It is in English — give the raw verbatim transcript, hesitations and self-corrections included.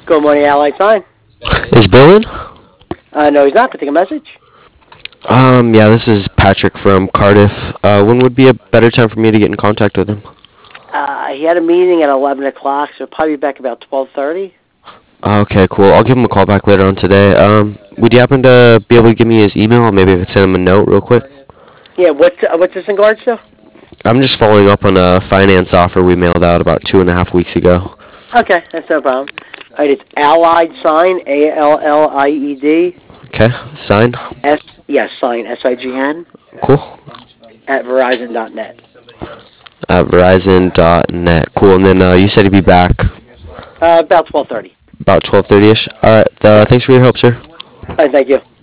Good morning, Allied Sign. Is Bill in? Uh, no, he's not. Can I take a message? Um, yeah, this is Patrick from Cardiff. Uh, when would be a better time for me to get in contact with him? Uh, he had a meeting at eleven o'clock, so probably back about twelve thirty. Okay, cool. I'll give him a call back later on today. Um, would you happen to be able to give me his email? Maybe I could send him a note real quick. Yeah, what's, uh, what's this in regards to? I'm just following up on a finance offer we mailed out about two and a half weeks ago. Okay, that's no problem. All right, it's Allied Sign, A L L I E D. Okay, sign. S, yes, Sign, S I G N, Cool. at Verizon dot net. At Verizon dot net. Cool, and then uh, you said he'd be back Uh, about twelve thirty. about twelve thirty-ish. All right, uh, thanks for your help, sir. All right, thank you.